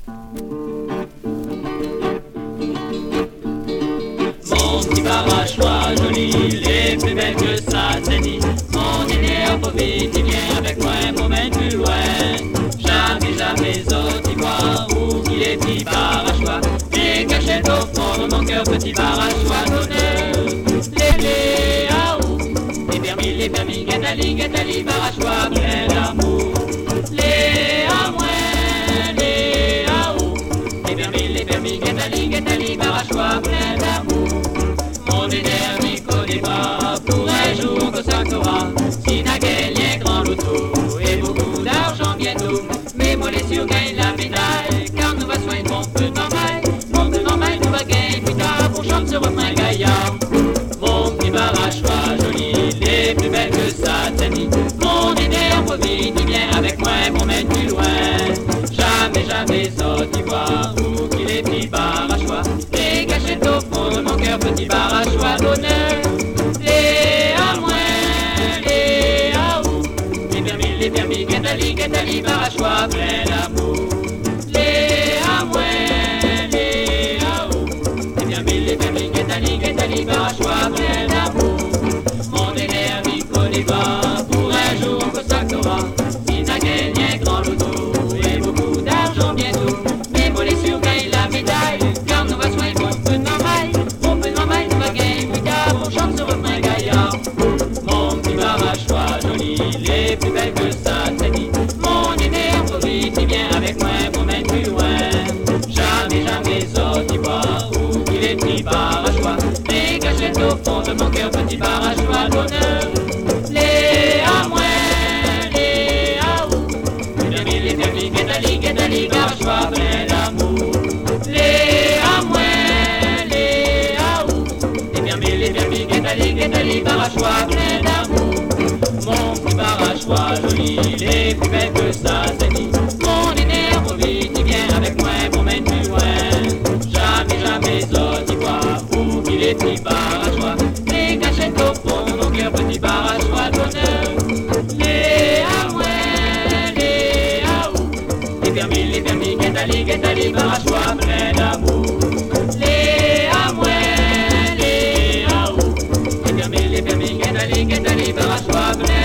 Mon petit parachois joli, les plus belles que ça s'est dit. Mon aîné en vite, il vient avec moi, m'emmène plus loin. Jamais, jamais, autre ivoire, où qu'il est petit parachois. Et caché au fond de mon cœur, petit parachois d'honneur. Les aou, les permis, guetali, parachois plein d'amour. Les à moins, les aou, les permis, guetali, parachois plein d'amour. Mon énergie connaît pas, pour un jour que ça t'aura. Si n'a gagné grand loto, et beaucoup d'argent bientôt. Mais moi les sûr gagne la médaille, car nous va soigner mon peu normal. Mon peu normal, nous va gagner plus tard, pour chanter ce refrain gaillard. Mon petit parachois joli, les plus belles que ça t'a dit. Mon énergie vite, il vient avec moi, m'emmène plus loin. Jamais, jamais sorti voir où qu'il est petit parachois. Et caché au fond de mon cœur, petit parachois d'honneur. Les à moins, les à où, les permis, guetali, parachois plein d'amour. Les à moins, les à où, les permis, guetali, parachois plein d'amour. Mon énergie connaît pas, pour un jour que ça t'aura. Il n'a gagné grand loto, et beaucoup d'argent bientôt. Mais moi les sûr gagne la médaille, car nous va soigner mon peu normal. Mon peu normal, nous va gagner plus tard, on chante ce refrain gaillard. Mon petit parachois joli, les plus belles que ça t'est dit. Mon énergie vite, il vient avec moi, m'emmène plus loin. Jamais, jamais sorti voir où qu'il est petit parachois. Les cachettes au fond de mon cœur, petit parachois d'honneur. Les à moins, les à où, les permis, guetali, parachois plein d'amour. Les à moins, les à où, les permis, guetali, parachois plein d'amour. Mon petit parachois joli, les plus belles que ça s'est dit. Mon énergie vite, il vient avec moi, m'emmène plus loin. Jamais, jamais sorti voir où qu'il est petit parachois. Les cachettes au fond de mon cœur, petit parachois d'honneur. Les à moins, les à où, les permis, guetali, parachois plein d'amour. Les à moins, les à où, les permis, guetali, parachois plein